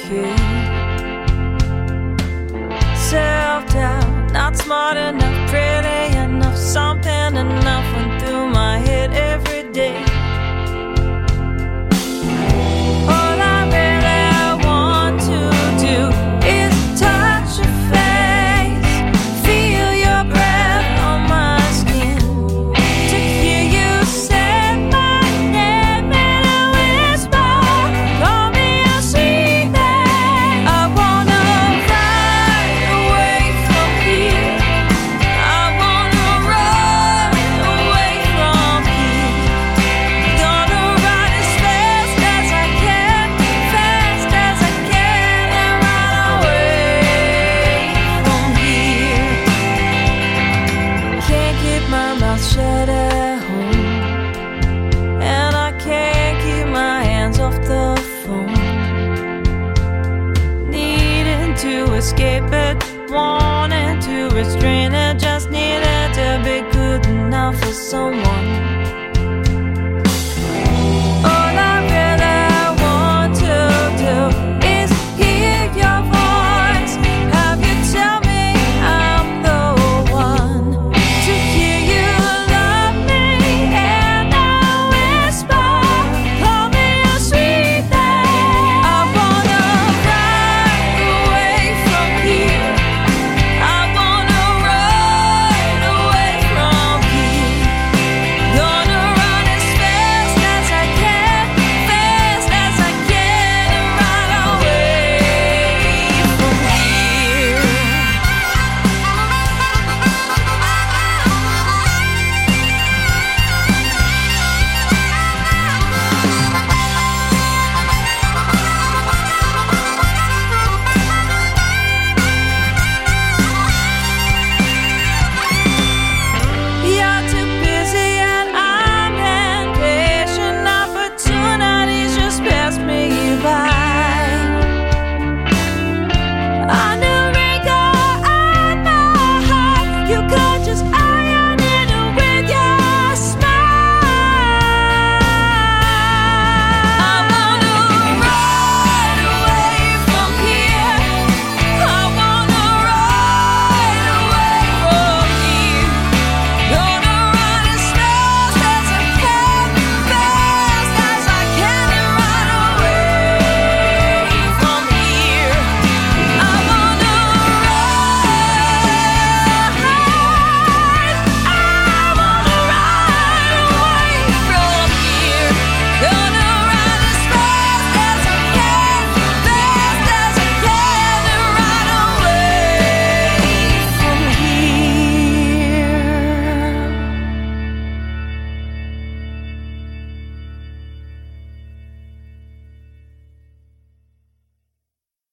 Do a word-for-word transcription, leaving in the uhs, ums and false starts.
okay. Self-doubt, not smart enough, pretty enough, something enough went through my head every day. All I really want to do is touch your face, feel your breath on my skin, to hear you say my name in a whisper, call me a sweet name. I wanna run away from here, I wanna run away from here. Gonna run as fast as I can, fast as I can, and run away from here. Can't keep my mouth shut at home, and I can't keep my hands off the phone. Needing to escape it, wanting to restrain it, just needed to be good enough for someone.